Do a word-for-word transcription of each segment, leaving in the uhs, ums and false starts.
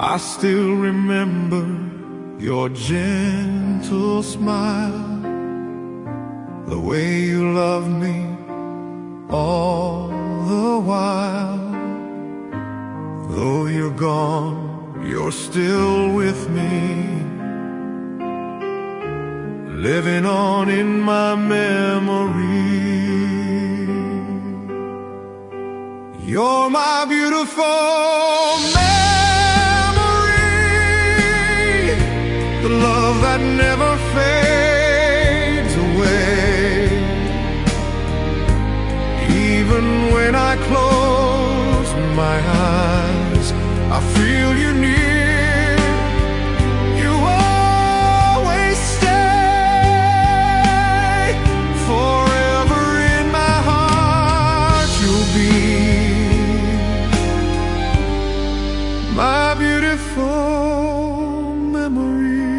I still remember your gentle smile, the way you loved me all the while. Though you're gone, you're still with me, living on in my memory. You're my beautiful memory, the love that never fades away. Even when I close my eyes, I feel you near. You always stay. Forever in my heart you'll be, my beautiful memory.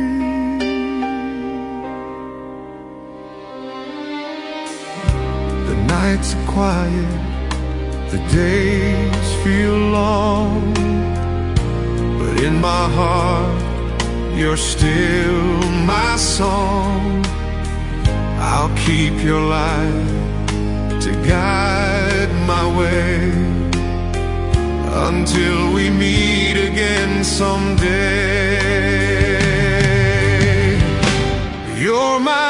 The nights are quiet, the days feel long, but in my heart you're still my song. I'll keep your light to guide my way until we meet again someday. You're my